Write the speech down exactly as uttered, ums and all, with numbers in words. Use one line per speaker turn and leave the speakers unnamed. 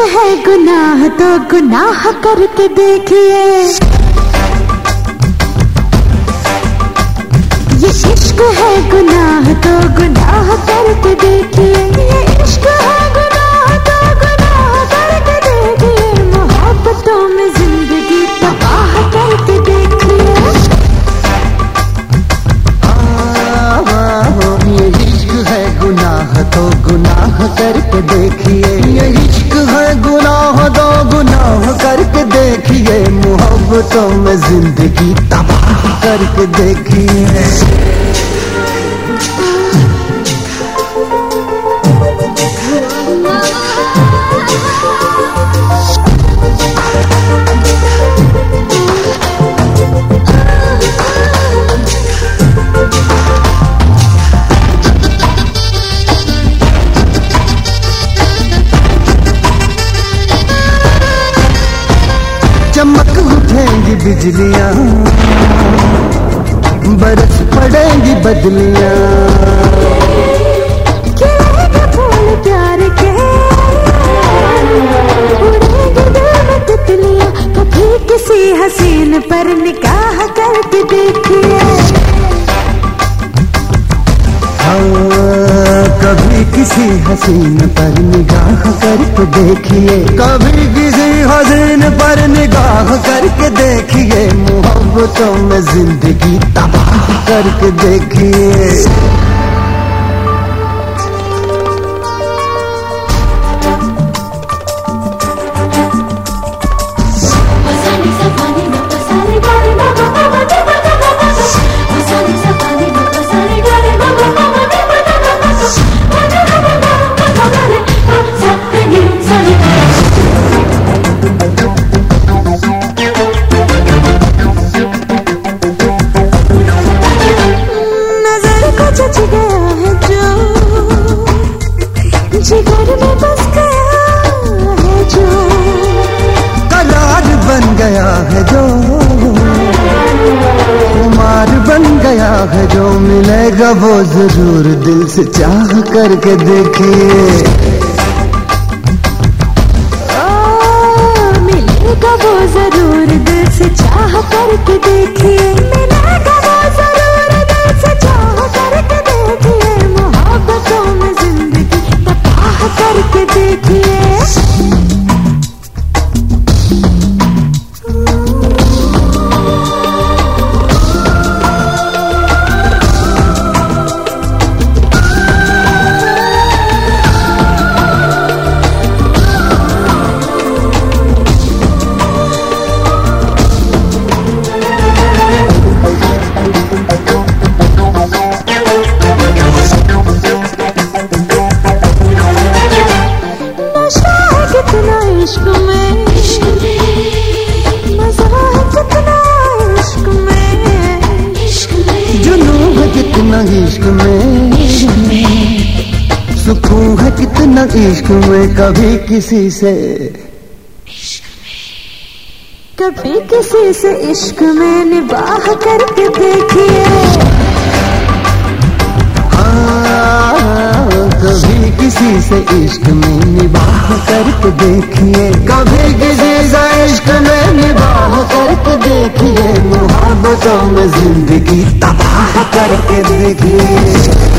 है गुनाह तो गुनाह करके देखिए, ये इश्क है गुनाह तो गुनाह करके देखिए, ये इश्क है गुनाह तो गुनाह करके देखिए, मोहब्बतों में जिंदगी तबाह करके देखिए।
ये इश्क है गुनाह तो गुनाह करके देखिए, ये इश्क है गुनाह तो गुनाह करके देखिए, मोहब्बतों में जिंदगी तबाह करके देखिए। चमक उठेंगी बिजलियां, बरस पड़ेंगी बदलियां,
खिलेंगे फूल प्यार के, उड़ेंगे दिल में तितलियां, कभी किसी हसीन पर निगाह करके देखिए।
कभी किसी हसीन पर निगाह करके देखिए, कभी किसी हसीन पर निगाह करके देखिए, मोहब्बतों में जिंदगी तबाह करके देखिए।
जच गया है जो जिगर में बस गया है जो,
करार बन गया है जो, खुमार बन गया है जो, मिलेगा वो जरूर दिल से चाह करके देखिए।
ओ मिलेगा वो जरूर दिल से चाह करके देखिए, मिलेगा वो जरूर दिल से चाह करके देखिए, मोहब्बतों में जिंदगी तबाह करके देखिए। कितना इश्क में, इश्क में मजा है कितना इश्क में, इश्क में
जुनून है कितना इश्क में, इश्क में सुकून है कितना इश्क में, कभी किसी से
कभी किसी से इश्क में निबाह करके देखिए।
कभी किसी से इश्क में निबाह करके देखिए, कभी किसी से इश्क में निबाह करके देखिए, मोहब्बतों में जिंदगी तबाह करके देखिए।